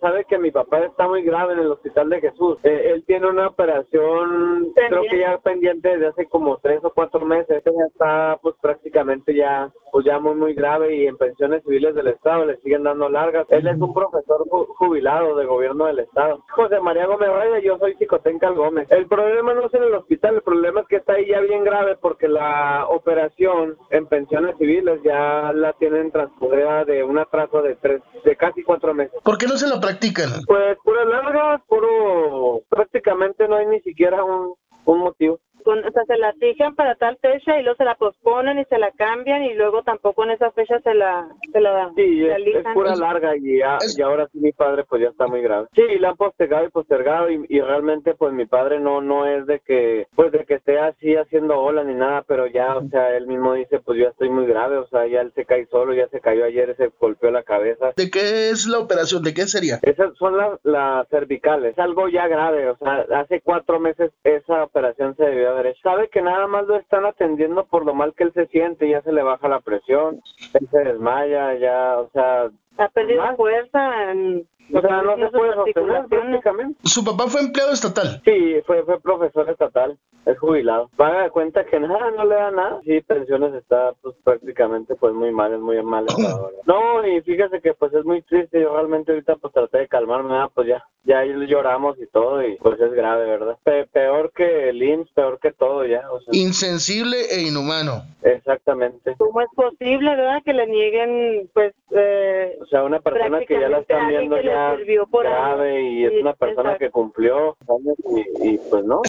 sabe que mi papá está muy grave en el Hospital de Jesús. Él tiene una operación, creo que ya pendiente desde hace como 3 o 4 meses. Ya está pues prácticamente ya muy grave y en pensiones civiles del Estado le siguen dando largas. Él es un profesor jubilado del gobierno del Estado. José María Gómez Raya, yo soy Xicoténcatl Gómez. El problema no es en el hospital, el problema es que está ahí ya bien grave porque la operación en pensiones civiles ya la tienen transcurrida de un atraso de casi 4 meses. ¿Por qué no se la practican? Pues puras largas, prácticamente no hay ni siquiera un motivo. O sea, se la fijan para tal fecha y luego se la posponen y se la cambian y luego tampoco en esa fecha se la sí, es pura larga y ahora sí mi padre pues ya está muy grave. Sí, la han postergado y realmente pues mi padre no es de que esté así haciendo ola ni nada, pero ya, o sea, él mismo dice pues yo estoy muy grave, o sea, ya él se cae solo, ya se cayó ayer, se golpeó la cabeza. ¿De qué es la operación? ¿De qué sería? Esas son las cervicales, es algo ya grave, o sea, hace 4 meses esa operación se debió haber hecho. Sabe que nada más lo están atendiendo por lo mal que él se siente, ya se le baja la presión, él se desmaya, ya, o sea... Ha perdido fuerza o sea, no se puede sostener prácticamente. ¿Su papá fue empleado estatal? Sí, fue profesor estatal, es jubilado. Paga de cuenta que nada, no le da nada. Sí, pensiones está pues prácticamente pues muy mal, es muy mal estado. No, y fíjese que pues es muy triste, yo realmente ahorita pues traté de calmarme, pues ya lloramos y todo y pues es grave, ¿verdad? Peor que el IMSS, peor que todo ya. O sea. Insensible e inhumano. Exactamente. ¿Cómo es posible, verdad, que le nieguen pues... o sea, una persona que ya la están viendo ya grave y es una persona que cumplió años y pues no.